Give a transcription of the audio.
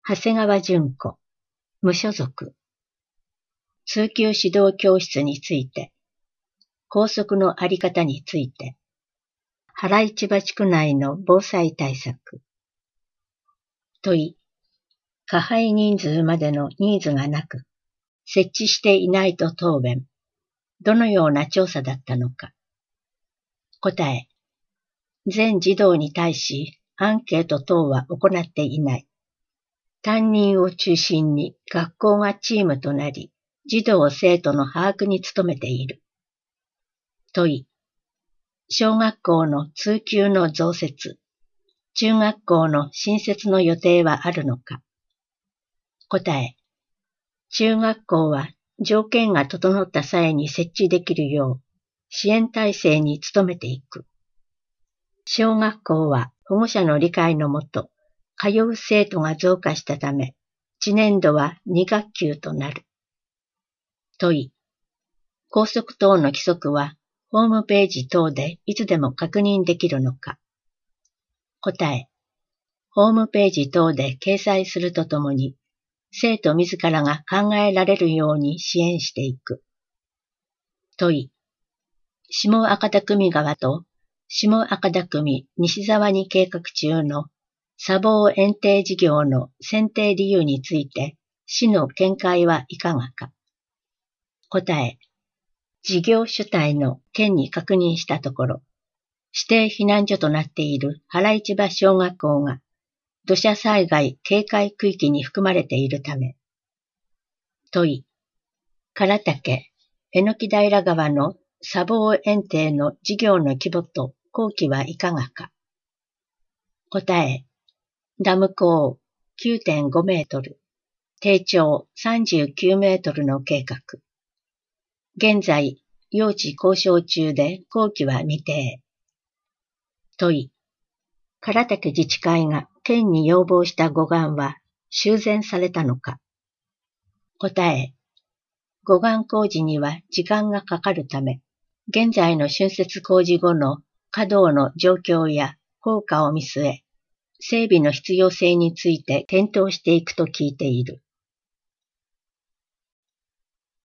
長谷川純子、無所属。通級指導教室について、校則のあり方について、原市場地区内の防災対策。問い、加配人数までのニーズがなく、設置していないと答弁。どのような調査だったのか。答え、全児童に対しアンケート等は行っていない。担任を中心に学校がチームとなり、児童生徒の把握に努めている。問い、小学校の通級の増設、中学校の新設の予定はあるのか。答え、中学校は条件が整った際に設置できるよう支援体制に努めていく。小学校は保護者の理解のもと、通う生徒が増加したため、次年度は2学級となる。問い、校則等の規則はホームページ等でいつでも確認できるのか。答え、ホームページ等で掲載するとともに、生徒自らが考えられるように支援していく。問い、下赤田組川と下赤田組西沢に計画中の砂防堰堤事業の選定理由について、市の見解はいかがか。答え、事業主体の県に確認したところ、指定避難所となっている原市場小学校が土砂災害警戒区域に含まれているため。問い、唐竹、榎平川の砂防堰堤の事業の規模と工期はいかがか。答え、ダム高 9.5 メートル、堤長39メートルの計画。現在、用地交渉中で工期は未定。問い、唐竹自治会が県に要望した護岸は修繕されたのか。答え、護岸工事には時間がかかるため、現在の浚渫工事後の稼働の状況や効果を見据え、整備の必要性について検討していくと聞いている。